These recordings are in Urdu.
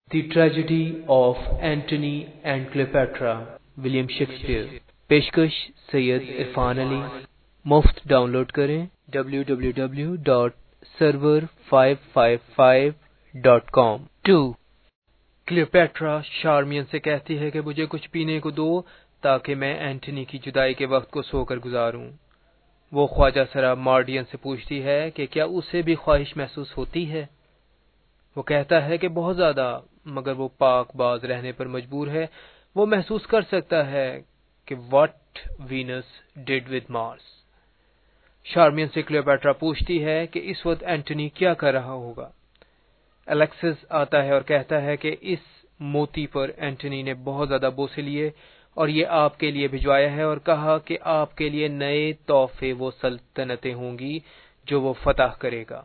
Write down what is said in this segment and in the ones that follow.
The Tragedy of Antony and Cleopatra William Shakespeare پیشکش سید عرفان علی مفت ڈاؤن لوڈ کریں www.server555.com 2 کلیوپیٹرا شارمین سے کہتی ہے کہ مجھے کچھ پینے کو دو تاکہ میں اینٹنی کی جدائی کے وقت کو سو کر گزاروں۔ وہ خواجہ سرا مارڈین سے پوچھتی ہے کہ کیا اسے بھی خواہش محسوس ہوتی ہے؟ وہ کہتا ہے کہ بہت زیادہ، مگر وہ پاک باز رہنے پر مجبور ہے۔ وہ محسوس کر سکتا ہے کہ what Venus did with Mars۔ شارمین سے کلیوپیٹرا پوچھتی ہے کہ اس وقت اینٹنی کیا کر رہا ہوگا۔ الیکسس آتا ہے اور کہتا ہے کہ اس موتی پر اینٹنی نے بہت زیادہ بوسے لیے اور یہ آپ کے لیے بھجوایا ہے، اور کہا کہ آپ کے لیے نئے تحفے وہ سلطنتیں ہوں گی جو وہ فتح کرے گا۔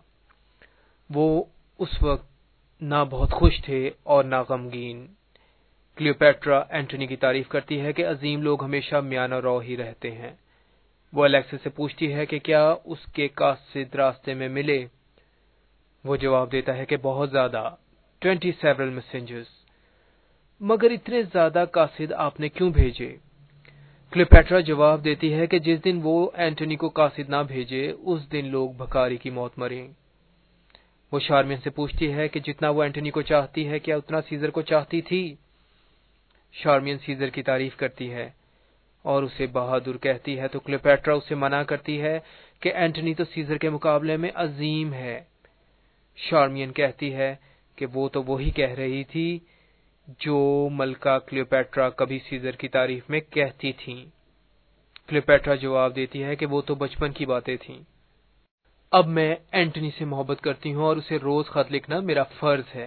وہ اس وقت نہ بہت خوش تھے اور نہ غمگین۔ کلیوپیٹرا اینٹنی کی تعریف کرتی ہے کہ عظیم لوگ ہمیشہ میانہ رو ہی رہتے ہیں۔ وہ الیکسس سے پوچھتی ہے کہ کیا اس کے قاصد راستے میں ملے؟ وہ جواب دیتا ہے کہ بہت زیادہ 20 several messengers۔ مگر اتنے زیادہ قاصد آپ نے کیوں بھیجے؟ کلیوپیٹرا جواب دیتی ہے کہ جس دن وہ اینٹنی کو قاصد نہ بھیجے اس دن لوگ بھکاری کی موت مریں۔ وہ شارمین سے پوچھتی ہے کہ جتنا وہ اینٹنی کو چاہتی ہے کیا اتنا سیزر کو چاہتی تھی؟ شارمین سیزر کی تعریف کرتی ہے اور اسے بہادر کہتی ہے تو کلیوپیٹرا اسے منع کرتی ہے کہ اینٹنی تو سیزر کے مقابلے میں عظیم ہے۔ شارمین کہتی ہے کہ وہ تو وہی کہہ رہی تھی جو ملکہ کلیوپیٹرا کبھی سیزر کی تعریف میں کہتی تھیں۔ کلیوپیٹرا جواب دیتی ہے کہ وہ تو بچپن کی باتیں تھیں۔ اب میں اینٹنی سے محبت کرتی ہوں اور اسے روز خط لکھنا میرا فرض ہے۔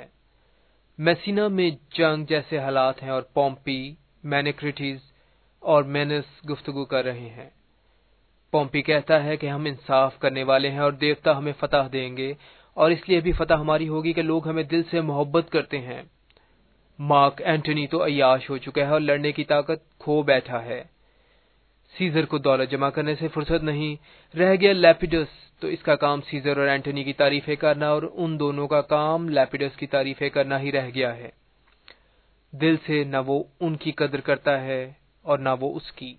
میسینا میں جنگ جیسے حالات ہیں اور پومپی، مینیکریٹس اور مینس گفتگو کر رہے ہیں۔ پومپی کہتا ہے کہ ہم انصاف کرنے والے ہیں اور دیوتا ہمیں فتح دیں گے، اور اس لیے بھی فتح ہماری ہوگی کہ لوگ ہمیں دل سے محبت کرتے ہیں۔ مارک اینٹنی تو عیاش ہو چکا ہے اور لڑنے کی طاقت کھو بیٹھا ہے۔ سیزر کو دولت جمع کرنے سے فرصت نہیں، رہ گیا لیپیڈس، تو اس کا کام سیزر اور اینٹنی کی تعریفیں کرنا اور ان دونوں کا کام لیپیڈس کی تعریفیں کرنا ہی رہ گیا ہے۔ دل سے نہ وہ ان کی قدر کرتا ہے اور نہ وہ اس کی۔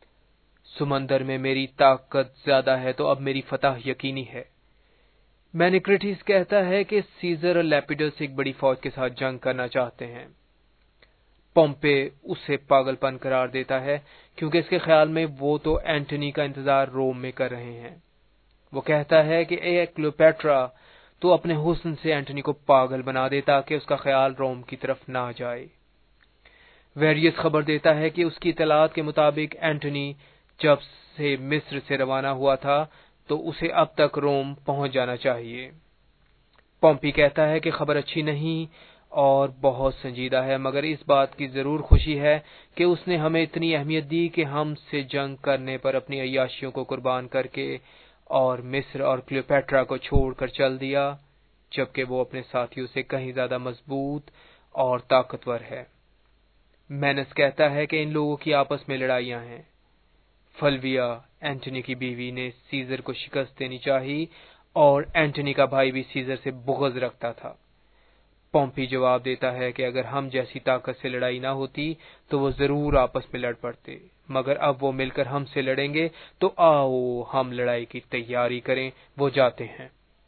سمندر میں میری طاقت زیادہ ہے تو اب میری فتح یقینی ہے۔ مینیکریٹس کہتا ہے کہ سیزر اور لیپیڈس ایک بڑی فوج کے ساتھ جنگ کرنا چاہتے ہیں۔ پومپے اسے پاگل پن قرار دیتا ہے کیونکہ اس کے خیال میں وہ تو اینٹنی کا انتظار روم میں کر رہے ہیں۔ وہ کہتا ہے کہ اے کلیوپیٹرا، تو اپنے حسن سے اینٹنی کو پاگل بنا دے تاکہ اس کا خیال روم کی طرف نہ جائے۔ ویریس خبر دیتا ہے کہ اس کی اطلاعات کے مطابق اینٹنی جب سے مصر سے روانہ ہوا تھا تو اسے اب تک روم پہنچ جانا چاہیے۔ پومپی کہتا ہے کہ خبر اچھی نہیں اور بہت سنجیدہ ہے، مگر اس بات کی ضرور خوشی ہے کہ اس نے ہمیں اتنی اہمیت دی کہ ہم سے جنگ کرنے پر اپنی عیاشیوں کو قربان کر کے اور مصر اور کلیوپیٹرا کو چھوڑ کر چل دیا، جبکہ وہ اپنے ساتھیوں سے کہیں زیادہ مضبوط اور طاقتور ہے۔ مینس کہتا ہے کہ ان لوگوں کی آپس میں لڑائیاں ہیں۔ فلویا، اینٹنی کی بیوی، نے سیزر کو شکست دینی چاہی اور اینٹنی کا بھائی بھی سیزر سے بغض رکھتا تھا۔ پومپی جواب دیتا ہے کہ اگر ہم جیسی طاقت سے لڑائی نہ ہوتی تو وہ ضرور آپس میں لڑ پڑتے، مگر اب وہ مل کر ہم سے لڑیں گے تو آؤ ہم لڑائی کی تیاری کریں۔ وہ جاتے ہیں۔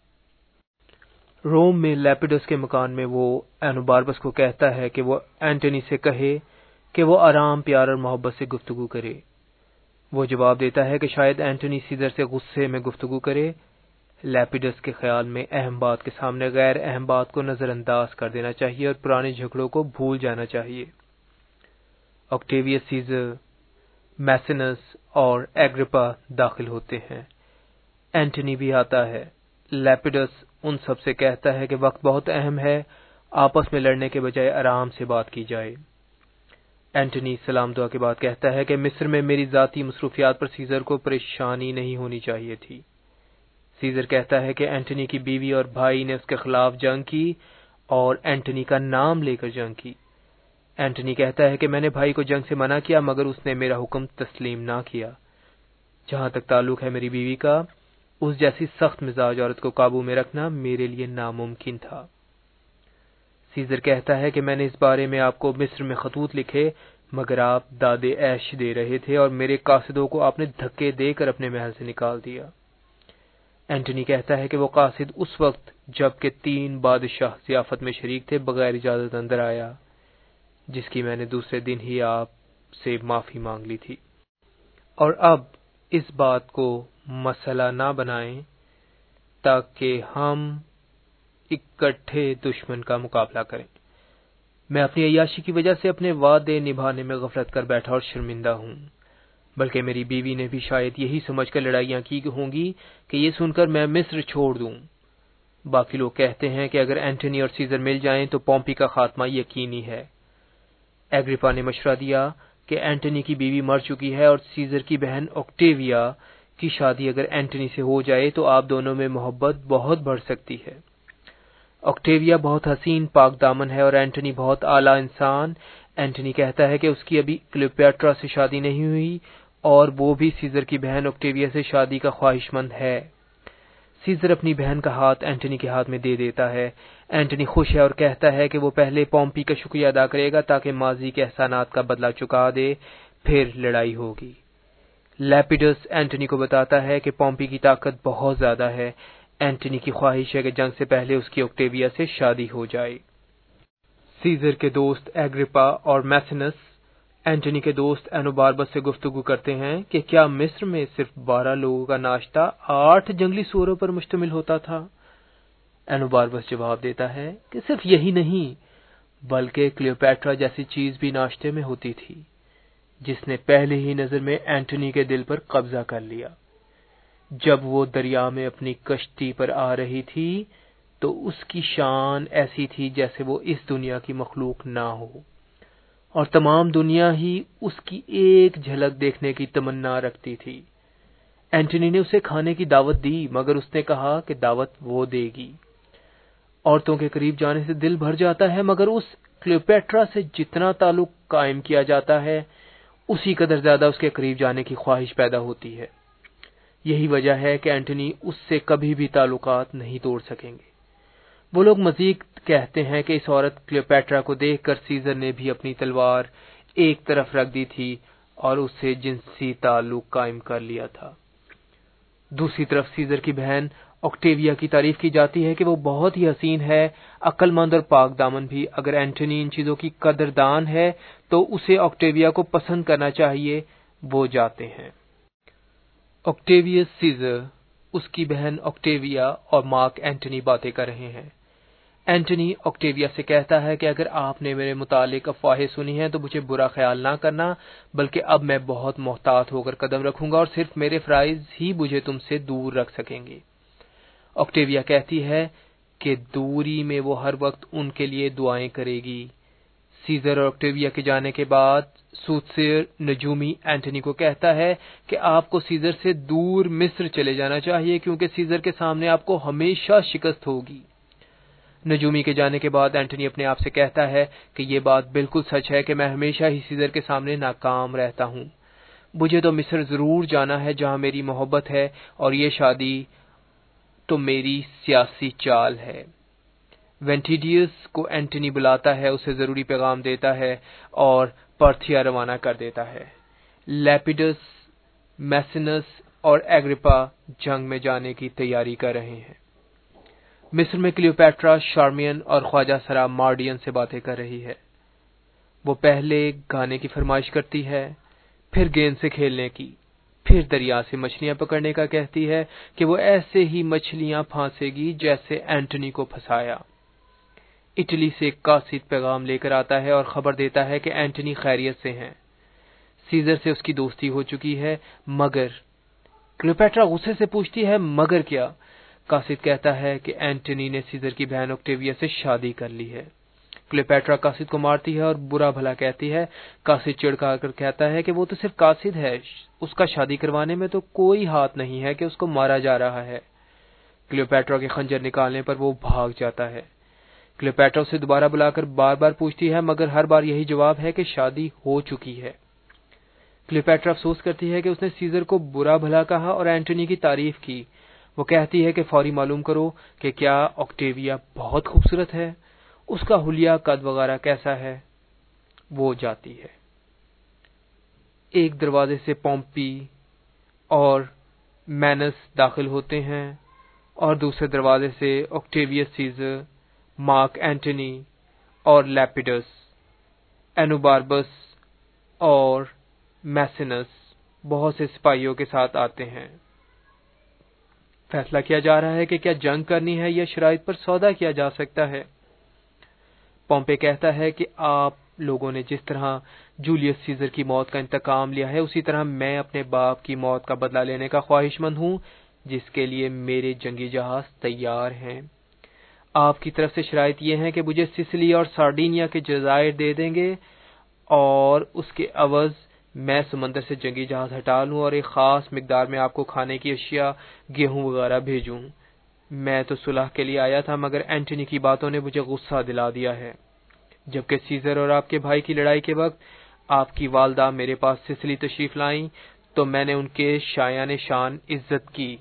روم میں لیپیڈس کے مکان میں وہ اینوباربس کو کہتا ہے کہ وہ اینٹنی سے کہے کہ وہ آرام، پیار اور محبت سے گفتگو کرے۔ وہ جواب دیتا ہے کہ شاید اینٹنی سیزر سے غصے میں گفتگو کرے۔ لیپیڈس کے خیال میں اہم بات کے سامنے غیر اہم بات کو نظر انداز کر دینا چاہیے اور پرانے جھگڑوں کو بھول جانا چاہیے۔ آکٹیویس سیزر، میسینس اور ایگرپا داخل ہوتے ہیں۔ اینٹنی بھی آتا ہے۔ لیپیڈس ان سب سے کہتا ہے کہ وقت بہت اہم ہے، آپس میں لڑنے کے بجائے آرام سے بات کی جائے۔ اینٹنی سلام دعا کے بعد کہتا ہے کہ مصر میں میری ذاتی مصروفیات پر سیزر کو پریشانی نہیں ہونی چاہیے تھی۔ سیزر کہتا ہے کہ اینٹنی کی بیوی اور بھائی نے اس کے خلاف جنگ کی اور اینٹنی کا نام لے کر جنگ کی۔ اینٹنی کہتا ہے کہ میں نے بھائی کو جنگ سے منع کیا مگر اس نے میرا حکم تسلیم نہ کیا۔ جہاں تک تعلق ہے میری بیوی کا، اس جیسی سخت مزاج عورت کو قابو میں رکھنا میرے لیے ناممکن تھا۔ سیزر کہتا ہے کہ میں نے اس بارے میں آپ کو مصر میں خطوط لکھے، مگر آپ دادے عیش دے رہے تھے اور میرے قاصدوں کو آپ نے دھکے دے کر اپنے محل سے نکال دیا۔ اینٹنی کہتا ہے کہ وہ قاصد اس وقت جب کہ 3 بادشاہ ضیافت میں شریک تھے بغیر اجازت اندر آیا، جس کی میں نے دوسرے دن ہی آپ سے معافی مانگ لی تھی۔ اور اب اس بات کو مسئلہ نہ بنائیں تاکہ ہم اکٹھے دشمن کا مقابلہ کریں۔ میں اپنی عیاشی کی وجہ سے اپنے وعدے نبھانے میں غفلت کر بیٹھا اور شرمندہ ہوں، بلکہ میری بیوی نے بھی شاید یہی سمجھ کر لڑائیاں کی ہوں گی کہ یہ سن کر میں مصر چھوڑ دوں۔ باقی لوگ کہتے ہیں کہ اگر اینٹنی اور سیزر مل جائیں تو پومپی کا خاتمہ یقینی ہے۔ ایگریپا نے مشورہ دیا کہ اینٹنی کی بیوی مر چکی ہے اور سیزر کی بہن اوکٹیویا کی شادی اگر اینٹنی سے ہو جائے تو آپ دونوں میں محبت بہت بڑھ سکتی ہے۔ اوکٹیویا بہت حسین پاک دامن ہے اور اینٹنی بہت اعلیٰ انسان۔ اینٹنی کہتا ہے کہ اس کی ابھی کلیوپیٹرا سے شادی نہیں ہوئی اور وہ بھی سیزر کی بہن اوکٹیویا سے شادی کا خواہش مند ہے۔ سیزر اپنی بہن کا ہاتھ اینٹنی کے ہاتھ میں دے دیتا ہے۔ اینٹنی خوش ہے اور کہتا ہے کہ وہ پہلے پومپی کا شکریہ ادا کرے گا تاکہ ماضی کے احسانات کا بدلہ چکا دے، پھر لڑائی ہوگی۔ لیپیڈس اینٹنی کو بتاتا ہے کہ پومپی کی طاقت بہت زیادہ ہے۔ اینٹنی کی خواہش ہے کہ جنگ سے پہلے اس کی اوکٹیویا سے شادی ہو جائے۔ سیزر کے دوست ایگریپا اور میسینس اینٹنی کے دوست اینوباربس سے گفتگو کرتے ہیں کہ کیا مصر میں صرف 12 لوگوں کا ناشتہ 8 جنگلی سوروں پر مشتمل ہوتا تھا؟ اینوباربس جواب دیتا ہے کہ صرف یہی نہیں بلکہ کلیوپیٹرا جیسی چیز بھی ناشتے میں ہوتی تھی، جس نے پہلے ہی نظر میں اینٹنی کے دل پر قبضہ کر لیا۔ جب وہ دریا میں اپنی کشتی پر آ رہی تھی تو اس کی شان ایسی تھی جیسے وہ اس دنیا کی مخلوق نہ ہو، اور تمام دنیا ہی اس کی ایک جھلک دیکھنے کی تمنا رکھتی تھی۔ اینٹنی نے اسے کھانے کی دعوت دی مگر اس نے کہا کہ دعوت وہ دے گی۔ عورتوں کے قریب جانے سے دل بھر جاتا ہے مگر اس کلیوپیٹرا سے جتنا تعلق قائم کیا جاتا ہے اسی قدر زیادہ اس کے قریب جانے کی خواہش پیدا ہوتی ہے۔ یہی وجہ ہے کہ اینٹنی اس سے کبھی بھی تعلقات نہیں توڑ سکیں گے۔ وہ لوگ مزید کہتے ہیں کہ اس عورت کلیوپیٹرا کو دیکھ کر سیزر نے بھی اپنی تلوار ایک طرف رکھ دی تھی اور اس سے جنسی تعلق قائم کر لیا تھا۔ دوسری طرف سیزر کی بہن اوکٹیویا کی تعریف کی جاتی ہے کہ وہ بہت ہی حسین ہے، عقل مند اور پاک دامن بھی۔ اگر اینٹنی ان چیزوں کی قدردان ہے تو اسے اوکٹیویا کو پسند کرنا چاہیے۔ وہ جاتے ہیں۔ اوکٹیویس سیزر، اس کی بہن اوکٹیویا اور مارک اینٹنی باتیں کر رہے ہیں۔ اینٹنی اوکٹیویا سے کہتا ہے کہ اگر آپ نے میرے متعلق افواہیں سنی ہیں تو مجھے برا خیال نہ کرنا، بلکہ اب میں بہت محتاط ہو کر قدم رکھوں گا اور صرف میرے فرائض ہی مجھے تم سے دور رکھ سکیں گے۔ اوکٹیویا کہتی ہے کہ دوری میں وہ ہر وقت ان کے لیے دعائیں کرے گی۔ سیزر اور اوکٹیویا کے جانے کے بعد سوتسیر نجومی اینٹنی کو کہتا ہے کہ آپ کو سیزر سے دور مصر چلے جانا چاہیے کیونکہ سیزر کے سامنے آپ کو ہمیشہ شکست ہوگی۔ نجومی کے جانے کے بعد اینٹنی اپنے آپ سے کہتا ہے کہ یہ بات بالکل سچ ہے کہ میں ہمیشہ ہی سیزر کے سامنے ناکام رہتا ہوں۔ مجھے تو مصر ضرور جانا ہے جہاں میری محبت ہے، اور یہ شادی تو میری سیاسی چال ہے۔ وینٹیڈیس کو اینٹنی بلاتا ہے، اسے ضروری پیغام دیتا ہے اور پرتھیا روانہ کر دیتا ہے۔ لیپیڈس، میسینس اور ایگریپا جنگ میں جانے کی تیاری کر رہے ہیں۔ مصر میں کلیوپیٹرا شارمین اور خواجہ سرا مارڈین سے باتیں کر رہی ہے۔ وہ پہلے گانے کی فرمائش کرتی ہے، پھر گیند سے کھیلنے کی، پھر دریا سے مچھلیاں پکڑنے کا کہتی ہے کہ وہ ایسے ہی مچھلیاں پھانسے گی جیسے اینٹنی کو پھنسایا۔ اٹلی سے ایک قاصد پیغام لے کر آتا ہے اور خبر دیتا ہے کہ اینٹنی خیریت سے ہیں۔ سیزر سے اس کی دوستی ہو چکی ہے، مگر کلیوپیٹرا غصے سے پوچھتی ہے مگر کیا؟ قاصد کہتا ہے کہ اینٹنی نے سیزر کی بہن اوکٹیویا سے شادی کر لی ہے۔ کلیوپیٹرا قاصد کو مارتی ہے اور برا بھلا کہتی ہے۔ قاصد چڑکا کر کہتا ہے کہ وہ تو صرف قاصد ہے، اس کا شادی کروانے میں تو کوئی ہاتھ نہیں ہے کہ اس کو مارا جا رہا ہے۔ کلیوپیٹرا کے خنجر نکالنے پر وہ بھاگ جاتا ہے۔ کلیوپیٹرا اسے دوبارہ بلا کر بار بار پوچھتی ہے مگر ہر بار یہی جواب ہے کہ شادی ہو چکی ہے۔ کلیوپیٹرا افسوس کرتی ہے کہ اس نے سیزر کو برا بھلا کہا اور اینٹنی کی تعریف کی۔ وہ کہتی ہے کہ فوری معلوم کرو کہ کیا اوکٹیویا بہت خوبصورت ہے۔ اس کا حلیہ قد وغیرہ کیسا ہے، وہ جاتی ہے۔ ایک دروازے سے پومپی اور مینس داخل ہوتے ہیں اور دوسرے دروازے سے آکٹیویس سیزر، مارک اینٹنی اور لیپیڈس، اینوباربس اور میسینس بہت سے سپاہیوں کے ساتھ آتے ہیں۔ فیصلہ کیا جا رہا ہے کہ کیا جنگ کرنی ہے یا شرائط پر سودا کیا جا سکتا ہے۔ پومپے کہتا ہے کہ آپ لوگوں نے جس طرح جولیس سیزر کی موت کا انتقام لیا ہے، اسی طرح میں اپنے باپ کی موت کا بدلہ لینے کا خواہش مند ہوں، جس کے لیے میرے جنگی جہاز تیار ہیں۔ آپ کی طرف سے شرائط یہ ہے کہ مجھے سسلی اور سارڈینیا کے جزائر دے دیں گے اور اس کے عوض میں سمندر سے جنگی جہاز ہٹا لوں اور ایک خاص مقدار میں آپ کو کھانے کی اشیاء، گیہوں وغیرہ بھیجوں۔ میں تو صلح کے لیے آیا تھا، مگر اینٹنی کی باتوں نے مجھے غصہ دلا دیا ہے۔ جبکہ سیزر اور آپ کے بھائی کی لڑائی کے وقت آپ کی والدہ میرے پاس سسلی تشریف لائیں تو میں نے ان کے شایان شان عزت کی۔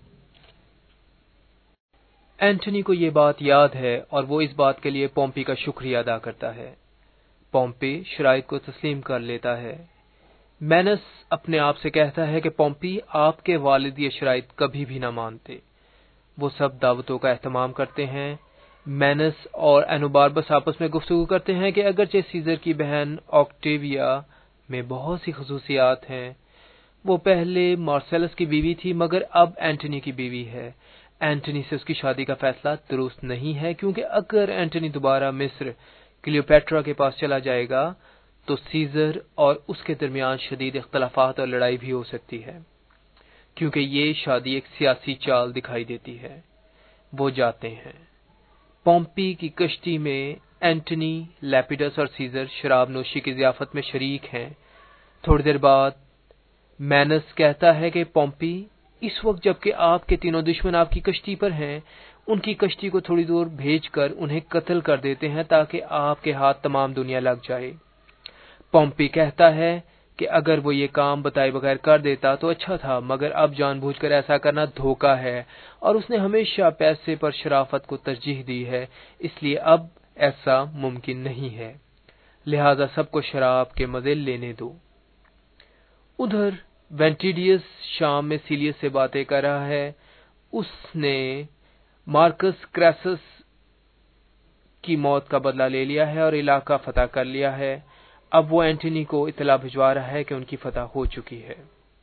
اینٹنی کو یہ بات یاد ہے اور وہ اس بات کے لیے پومپی کا شکریہ ادا کرتا ہے۔ پومپی شرائط کو تسلیم کر لیتا ہے۔ مینس اپنے آپ سے کہتا ہے کہ پومپی، آپ کے والد یہ شرائط کبھی بھی نہ مانتے۔ وہ سب دعوتوں کا اہتمام کرتے ہیں۔ مینس اور اینوباربس آپس میں گفتگو کرتے ہیں کہ اگرچہ سیزر کی بہن آکٹیویا میں بہت سی خصوصیات ہیں، وہ پہلے مارسیلس کی بیوی تھی مگر اب اینٹنی کی بیوی ہے، اینٹنی سے اس کی شادی کا فیصلہ درست نہیں ہے، کیونکہ اگر اینٹنی دوبارہ مصر کلیوپیٹرا کے پاس چلا جائے گا تو سیزر اور اس کے درمیان شدید اختلافات اور لڑائی بھی ہو سکتی ہے، کیونکہ یہ شادی ایک سیاسی چال دکھائی دیتی ہے۔ وہ جاتے ہیں۔ پومپی کی کشتی میں اینٹنی، لیپیڈس اور سیزر شراب نوشی کی ضیافت میں شریک ہیں۔ تھوڑی دیر بعد مینس کہتا ہے کہ پومپی، اس وقت جبکہ آپ کے تینوں دشمن آپ کی کشتی پر ہیں، ان کی کشتی کو تھوڑی دور بھیج کر انہیں قتل کر دیتے ہیں تاکہ آپ کے ہاتھ تمام دنیا لگ جائے۔ پومپی کہتا ہے کہ اگر وہ یہ کام بتائے بغیر کر دیتا تو اچھا تھا، مگر اب جان بوجھ کر ایسا کرنا دھوکہ ہے اور اس نے ہمیشہ پیسے پر شرافت کو ترجیح دی ہے، اس لیے اب ایسا ممکن نہیں ہے، لہذا سب کو شراب کے مزے لینے دو۔ ادھر وینٹیڈیس شام میں سیلیس سے باتیں کر رہا ہے۔ اس نے مارکس کریسس کی موت کا بدلہ لے لیا ہے اور علاقہ فتح کر لیا ہے۔ اب وہ اینٹنی کو اطلاع بھجوا رہا ہے کہ ان کی فتح ہو چکی ہے۔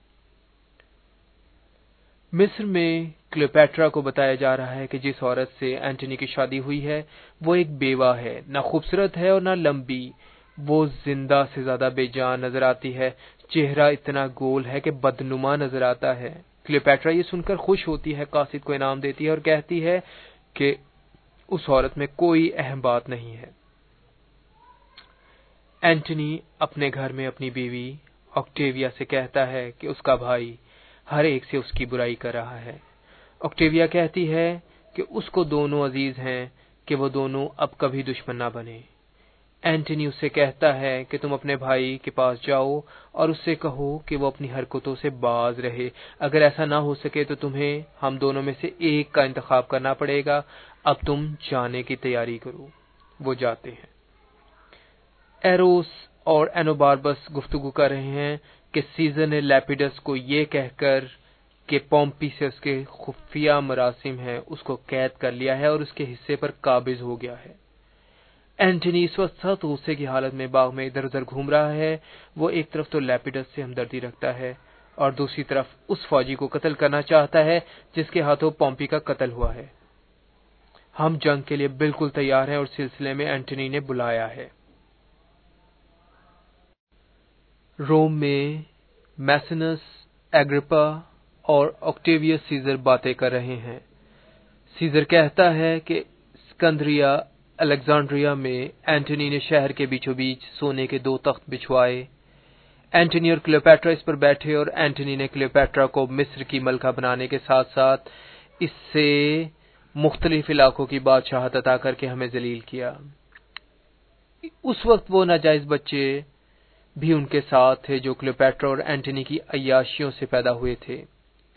مصر میں کلیوپیٹرا کو بتایا جا رہا ہے کہ جس عورت سے اینٹنی کی شادی ہوئی ہے وہ ایک بیوہ ہے، نہ خوبصورت ہے اور نہ لمبی، وہ زندہ سے زیادہ بے جان نظر آتی ہے، چہرہ اتنا گول ہے کہ بدنما نظر آتا ہے۔ کلیوپیٹرا یہ سن کر خوش ہوتی ہے، قاصد کو انعام دیتی ہے اور کہتی ہے کہ اس عورت میں کوئی اہم بات نہیں ہے۔ اینٹنی اپنے گھر میں اپنی بیوی آکٹیویا سے کہتا ہے کہ اس کا بھائی ہر ایک سے اس کی برائی کر رہا ہے۔ آکٹیویا کہتی ہے کہ اس کو دونوں عزیز ہیں کہ وہ دونوں اب کبھی دشمن نہ بنے۔ اینٹنی اس سے کہتا ہے کہ تم اپنے بھائی کے پاس جاؤ اور اس سے کہو کہ وہ اپنی حرکتوں سے باز رہے، اگر ایسا نہ ہو سکے تو تمہیں ہم دونوں میں سے ایک کا انتخاب کرنا پڑے گا، اب تم جانے کی تیاری کرو۔ وہ جاتے ہیں۔ ایروس اور اینوباربس گفتگو کر رہے ہیں کہ سیزر نے لیپیڈس کو یہ کہہ کر کہ پومپی سے اس کے خفیہ مراسم ہیں اس کو قید کر لیا ہے اور اس کے حصے پر قابض ہو گیا ہے۔ اینٹنی اس وقت سخت غصے کی حالت میں باغ میں ادھر ادھر گھوم رہا ہے۔ وہ ایک طرف تو لیپیڈس سے ہمدردی رکھتا ہے اور دوسری طرف اس فوجی کو قتل کرنا چاہتا ہے جس کے ہاتھوں پومپی کا قتل ہوا ہے۔ ہم جنگ کے لیے بالکل تیار ہیں اور سلسلے میں اینٹنی نے بلایا ہے۔ روم میں میسینس، ایگرپا اور آکٹیویس سیزر باتیں کر رہے ہیں۔ سیزر کہتا ہے کہ اسکندریہ الیگزینڈریا میں اینٹنی نے شہر کے بیچوں بیچ سونے کے 2 تخت بچھوائے۔ اینٹنی اور کلیوپیٹرا اس پر بیٹھے اور اینٹنی نے کلیوپیٹرا کو مصر کی ملکہ بنانے کے ساتھ ساتھ اس سے مختلف علاقوں کی بادشاہت عطا کر کے ہمیں ذلیل کیا۔ اس وقت وہ ناجائز بچے بھی ان کے ساتھ تھے جو کلیوپیٹرا اور اینٹنی کی عیاشیوں سے پیدا ہوئے تھے۔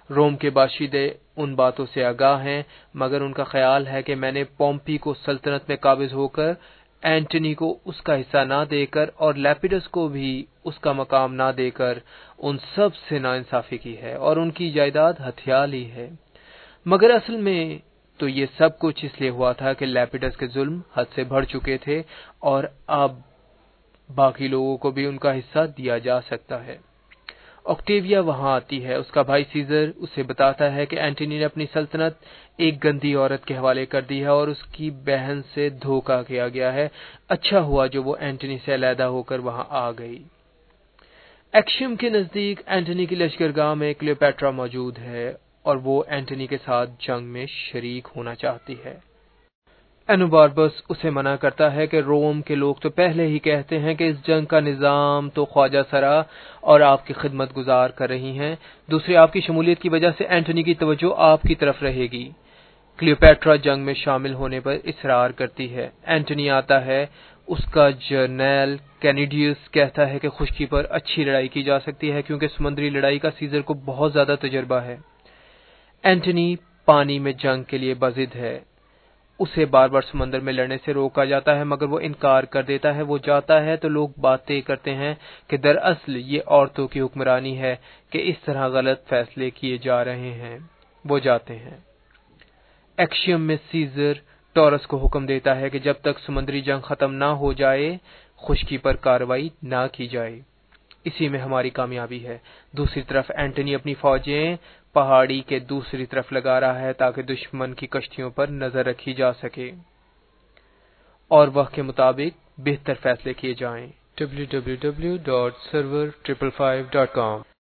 روم کے باشندے ان باتوں سے آگاہ ہیں، مگر ان کا خیال ہے کہ میں نے پومپی کو سلطنت میں قابض ہو کر اینٹنی کو اس کا حصہ نہ دے کر اور لیپیڈس کو بھی اس کا مقام نہ دے کر ان سب سے ناانصافی کی ہے اور ان کی جائیداد ہتھیا لی ہے۔ مگر اصل میں تو یہ سب کچھ اس لیے ہوا تھا کہ لیپیڈس کے ظلم حد سے بڑھ چکے تھے اور اب باقی لوگوں کو بھی ان کا حصہ دیا جا سکتا ہے۔ آکٹیویا وہاں آتی ہے، اس کا بھائی سیزر اسے بتاتا ہے کہ اینٹنی نے اپنی سلطنت ایک گندی عورت کے حوالے کر دی ہے اور اس کی بہن سے دھوکہ کیا گیا ہے، اچھا ہوا جو وہ اینٹنی سے علیحدہ ہو کر وہاں آ گئی۔ ایکشیم کے نزدیک اینٹنی کی لشکرگاہ میں کلیوپیٹرا موجود ہے اور وہ اینٹنی کے ساتھ جنگ میں شریک ہونا چاہتی ہے۔ اینوباربس اسے منع کرتا ہے کہ روم کے لوگ تو پہلے ہی کہتے ہیں کہ اس جنگ کا نظام تو خواجہ سرا اور آپ کی خدمت گزار کر رہی ہیں، دوسری آپ کی شمولیت کی وجہ سے اینٹنی کی توجہ آپ کی طرف رہے گی۔ کلیوپیٹرا جنگ میں شامل ہونے پر اصرار کرتی ہے۔ اینٹنی آتا ہے، اس کا جرنیل کینیڈیوس کہتا ہے کہ خشکی پر اچھی لڑائی کی جا سکتی ہے کیونکہ سمندری لڑائی کا سیزر کو بہت زیادہ تجربہ ہے۔ اینٹنی پانی میں جنگ کے لیے بضد ہے، اسے بار بار سمندر میں لڑنے سے روکا جاتا ہے مگر وہ انکار کر دیتا ہے۔ وہ جاتا ہے تو لوگ باتیں کرتے ہیں کہ دراصل یہ عورتوں کی حکمرانی ہے کہ اس طرح غلط فیصلے کیے جا رہے ہیں۔ وہ جاتے ہیں۔ ایکشیم میں سیزر ٹورس کو حکم دیتا ہے کہ جب تک سمندری جنگ ختم نہ ہو جائے خشکی پر کارروائی نہ کی جائے۔ اسی میں ہماری کامیابی ہے۔ دوسری طرف اینٹنی اپنی فوجیں پہاڑی کے دوسری طرف لگا رہا ہے تاکہ دشمن کی کشتیوں پر نظر رکھی جا سکے اور وقت کے مطابق بہتر فیصلے کیے جائیں۔ www.server555.com